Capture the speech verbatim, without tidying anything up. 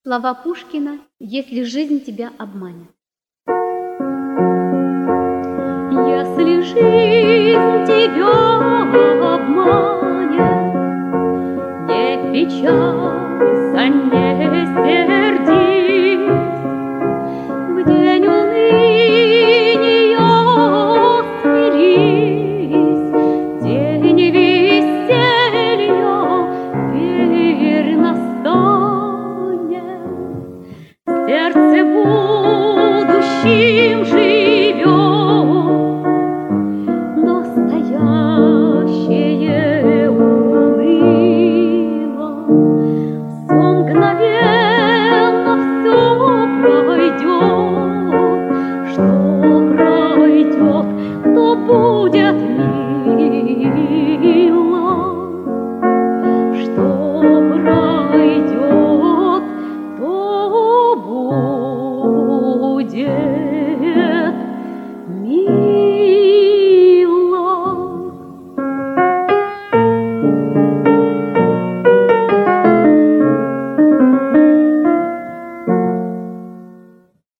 Слова Пушкина «Если жизнь тебя обманет». Если жизнь тебя обманет, не печалься, не сердись. В день уныния смирись, день веселья верно станет. Сердце будет